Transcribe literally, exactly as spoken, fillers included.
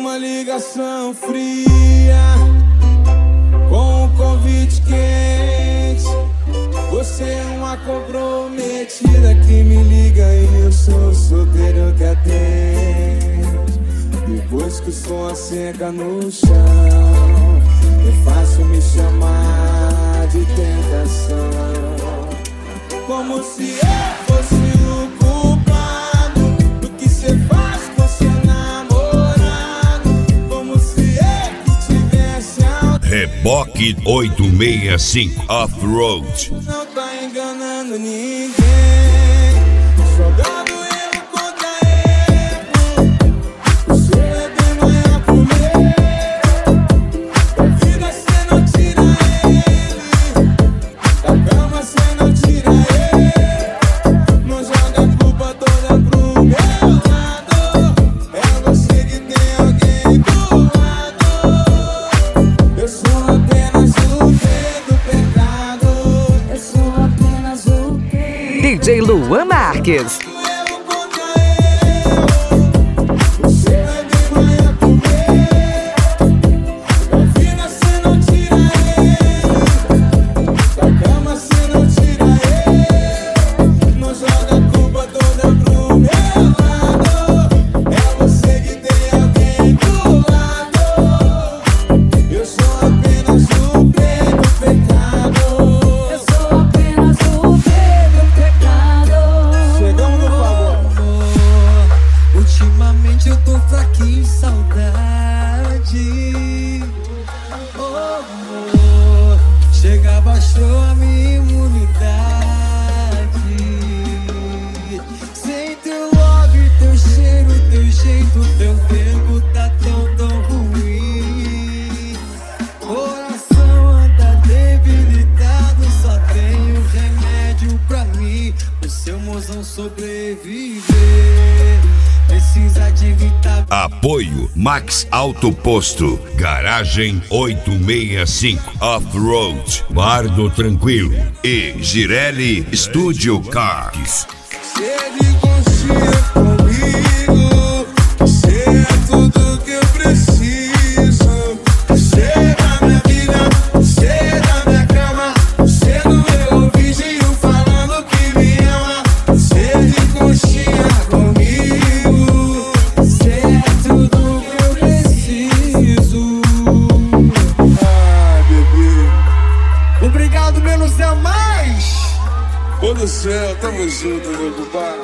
uma ligação fria com um convite quente. Você é uma comprometida que me liga e eu sou solteiro que atende. Depois que o som asseca no chão, é fácil me chamar de tentação. Como se eu fosse o culpado do que cê faz com seu namorado. Como se eu que tivesse algo. Reboque oito seis cinco Off-Road. Não tá enganando ninguém, jogando erro contra erro. Você é bem maior pro meu. Da vida cê não tira ele, da cama cê não tira ele. Não joga a culpa toda pro meu lado. É você que tem alguém do lado. Eu sou apenas o rei do pecado. Eu sou apenas o rei. D J Luan Marques. Você é bem maior pro meu. Da vida cê não tira ele, da cama cê não tira ele. Não joga a culpa toda pro meu lado. É você que tem alguém do lado. Eu sou apenas o rei do pecado. Eu sou apenas o rei do pecado. Chegamos no favor. Ultimamente eu tô fraquinho em saudade. Oh, amor, chega, baixou a minha imunidade. Sem teu love, teu cheiro, teu jeito, teu tempo tá tão, tão ruim. Coração anda debilitado, só tenho remédio pra mim. O seu mozão sobreviver precisa de vitamina. Apoio Max Auto Posto, Garagem oito seis cinco Off-Road, Bar do Tranquilo e Girelli Studio Cars. Cê de conchinha comigo, cê é tudo que eu preciso. Cê da minha vida, cê da minha cama, cê do meu ouvidinho falando que me ama. Cê de conchinha comigo, cê é tudo que eu preciso. Ah, bebê. Obrigado, menos é mais. Ô do céu, tamo junto, meu compadre.